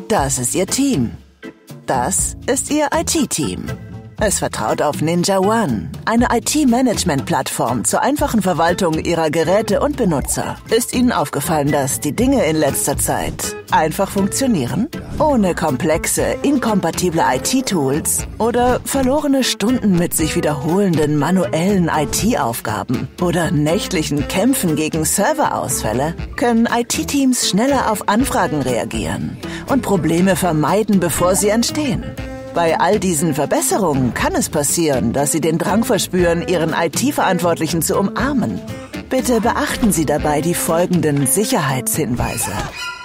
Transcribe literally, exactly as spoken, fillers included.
Das ist Ihr Team. Das ist Ihr I T-Team. Es vertraut auf Ninja One, eine I T-Management-Plattform zur einfachen Verwaltung Ihrer Geräte und Benutzer. Ist Ihnen aufgefallen, dass die Dinge in letzter Zeit einfach funktionieren? Ohne komplexe, inkompatible I T-Tools oder verlorene Stunden mit sich wiederholenden manuellen I T-Aufgaben oder nächtlichen Kämpfen gegen Serverausfälle können I T-Teams schneller auf Anfragen reagieren und Probleme vermeiden, bevor sie entstehen. Bei all diesen Verbesserungen kann es passieren, dass Sie den Drang verspüren, Ihren I T-Verantwortlichen zu umarmen. Bitte beachten Sie dabei die folgenden Sicherheitshinweise.